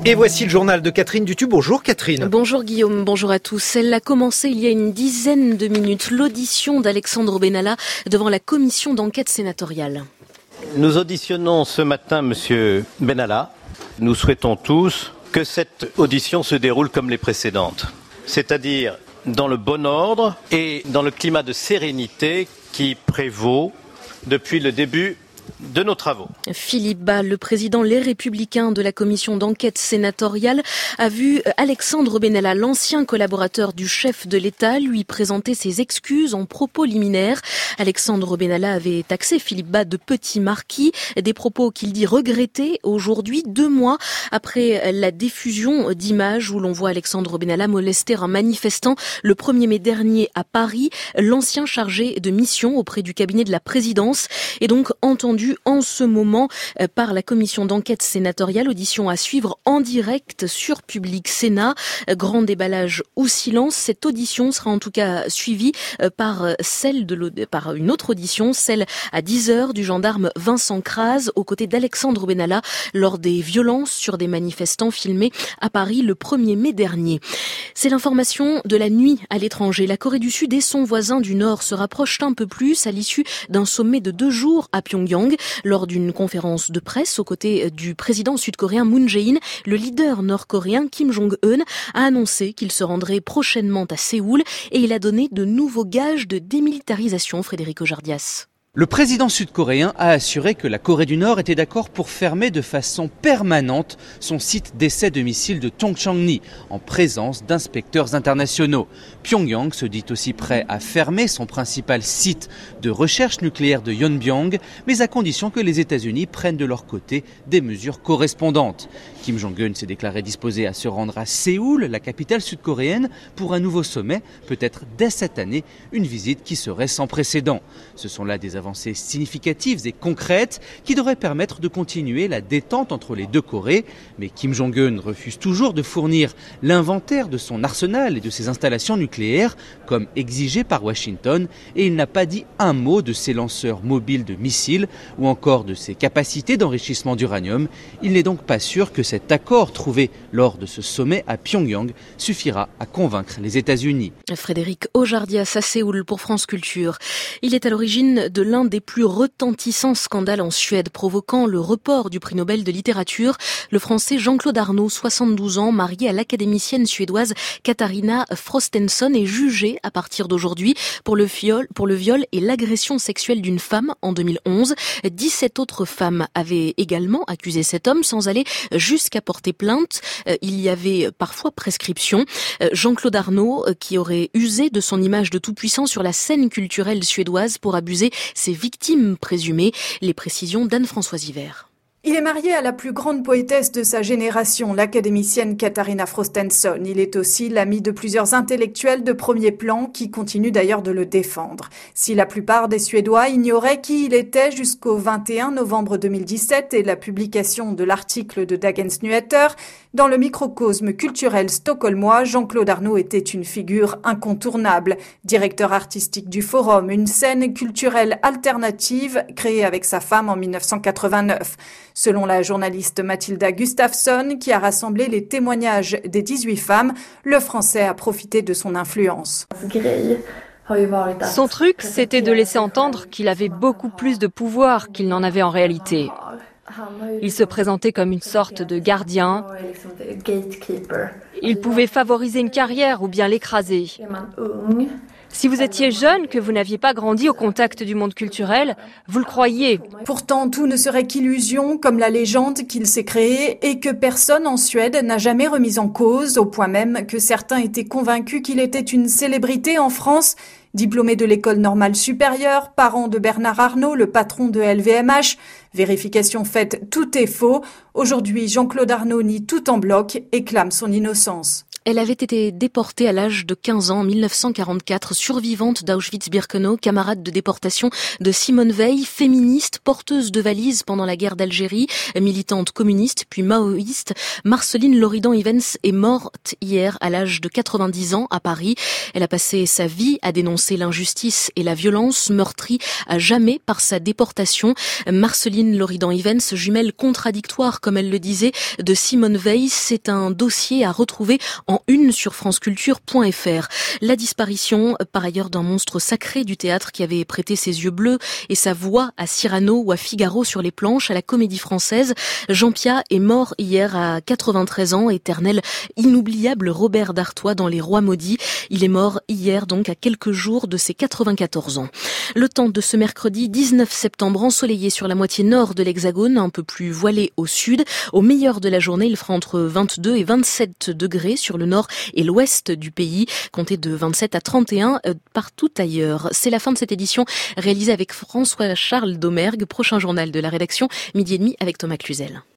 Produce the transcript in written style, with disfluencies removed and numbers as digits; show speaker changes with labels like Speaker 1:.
Speaker 1: Et voici le journal de Catherine Dutu. Bonjour Catherine.
Speaker 2: Bonjour Guillaume, bonjour à tous. Elle a commencé il y a une dizaine de minutes l'audition d'Alexandre Benalla devant la commission d'enquête sénatoriale.
Speaker 3: Nous auditionnons ce matin Monsieur Benalla. Nous souhaitons tous que cette audition se déroule comme les précédentes, c'est-à-dire dans le bon ordre et dans le climat de sérénité qui prévaut depuis le début de nos travaux.
Speaker 2: Philippe Bas, le président Les Républicains de la commission d'enquête sénatoriale, a vu Alexandre Benalla, l'ancien collaborateur du chef de l'État, lui présenter ses excuses en propos liminaires. Alexandre Benalla avait taxé Philippe Bas de petit marquis, des propos qu'il dit regretter aujourd'hui, 2 mois après la diffusion d'images où l'on voit Alexandre Benalla molester un manifestant le 1er mai dernier à Paris. L'ancien chargé de mission auprès du cabinet de la présidence est donc entendu en ce moment par la commission d'enquête sénatoriale. Audition à suivre en direct sur Public Sénat. Grand déballage ou silence. Cette audition sera en tout cas suivie par une autre audition, celle à 10h du gendarme Vincent Kras aux côtés d'Alexandre Benalla lors des violences sur des manifestants filmés à Paris le 1er mai dernier. C'est l'information de la nuit à l'étranger. La Corée du Sud et son voisin du Nord se rapprochent un peu plus à l'issue d'un sommet de 2 jours à Pyongyang. Lors d'une conférence de presse aux côtés du président sud-coréen Moon Jae-in, le leader nord-coréen Kim Jong-un a annoncé qu'il se rendrait prochainement à Séoul et il a donné de nouveaux gages de démilitarisation. Frédéric Ojardias.
Speaker 4: Le président sud-coréen a assuré que la Corée du Nord était d'accord pour fermer de façon permanente son site d'essai de missiles de Tongchang-ni en présence d'inspecteurs internationaux. Pyongyang se dit aussi prêt à fermer son principal site de recherche nucléaire de Yonbyang, mais à condition que les États-Unis prennent de leur côté des mesures correspondantes. Kim Jong-un s'est déclaré disposé à se rendre à Séoul, la capitale sud-coréenne, pour un nouveau sommet, peut-être dès cette année, une visite qui serait sans précédent. Ce sont là des avancées significatives et concrètes qui devraient permettre de continuer la détente entre les deux Corées. Mais Kim Jong-un refuse toujours de fournir l'inventaire de son arsenal et de ses installations nucléaires, comme exigé par Washington, et il n'a pas dit un mot de ses lanceurs mobiles de missiles ou encore de ses capacités d'enrichissement d'uranium. Il n'est donc pas sûr que cet accord trouvé lors de ce sommet à Pyongyang suffira à convaincre les États-Unis.
Speaker 2: Frédéric Ojardias à Séoul pour France Culture. Il est à l'origine de l'un des plus retentissants scandales en Suède, provoquant le report du prix Nobel de littérature. Le français Jean-Claude Arnault, 72 ans, marié à l'académicienne suédoise Katarina Frostenson, est jugé à partir d'aujourd'hui pour le viol et l'agression sexuelle d'une femme en 2011. 17 autres femmes avaient également accusé cet homme sans aller jusqu'à porter plainte. Il y avait parfois prescription. Jean-Claude Arnault, qui aurait usé de son image de tout-puissant sur la scène culturelle suédoise pour abuser ses victimes présumées. Les précisions d'Anne-Françoise Hiver.
Speaker 5: Il est marié à la plus grande poétesse de sa génération, l'académicienne Katarina Frostenson. Il est aussi l'ami de plusieurs intellectuels de premier plan qui continuent d'ailleurs de le défendre. Si la plupart des Suédois ignoraient qui il était jusqu'au 21 novembre 2017 et la publication de l'article de Dagens Nyheter, dans le microcosme culturel stockholmois, Jean-Claude Arnault était une figure incontournable. Directeur artistique du Forum, une scène culturelle alternative créée avec sa femme en 1989. Selon la journaliste Mathilda Gustafsson, qui a rassemblé les témoignages des 18 femmes, le Français a profité de son influence.
Speaker 6: Son truc, c'était de laisser entendre qu'il avait beaucoup plus de pouvoir qu'il n'en avait en réalité. Il se présentait comme une sorte de gardien. Il pouvait favoriser une carrière ou bien l'écraser. Si vous étiez jeune, que vous n'aviez pas grandi au contact du monde culturel, vous le croyiez.
Speaker 5: Pourtant, tout ne serait qu'illusion, comme la légende qu'il s'est créée et que personne en Suède n'a jamais remise en cause, au point même que certains étaient convaincus qu'il était une célébrité en France. Diplômé de l'école normale supérieure, parent de Bernard Arnault, le patron de LVMH, vérification faite, tout est faux. Aujourd'hui, Jean-Claude Arnault nie tout en bloc et clame son innocence.
Speaker 2: Elle avait été déportée à l'âge de 15 ans en 1944, survivante d'Auschwitz-Birkenau, camarade de déportation de Simone Veil, féministe, porteuse de valises pendant la guerre d'Algérie, militante communiste puis maoïste. Marceline Loridan-Ivens est morte hier à l'âge de 90 ans à Paris. Elle a passé sa vie à dénoncer l'injustice et la violence, meurtrie à jamais par sa déportation. Marceline Loridan-Ivens, jumelle contradictoire, comme elle le disait, de Simone Veil, c'est un dossier à retrouver en une sur franceculture.fr. La disparition, par ailleurs, d'un monstre sacré du théâtre qui avait prêté ses yeux bleus et sa voix à Cyrano ou à Figaro sur les planches à la Comédie Française. Jean Piat est mort hier à 93 ans, éternel inoubliable Robert d'Artois dans Les Rois maudits. Il est mort hier donc à quelques jours de ses 94 ans. Le temps de ce mercredi 19 septembre ensoleillé sur la moitié nord de l'Hexagone, un peu plus voilé au sud. Au meilleur de la journée, il fera entre 22 et 27 degrés sur le nord et l'ouest du pays, comptez de 27 à 31 partout ailleurs. C'est la fin de cette édition réalisée avec François-Charles Domergue. Prochain journal de la rédaction, 12h30 avec Thomas Cluzel.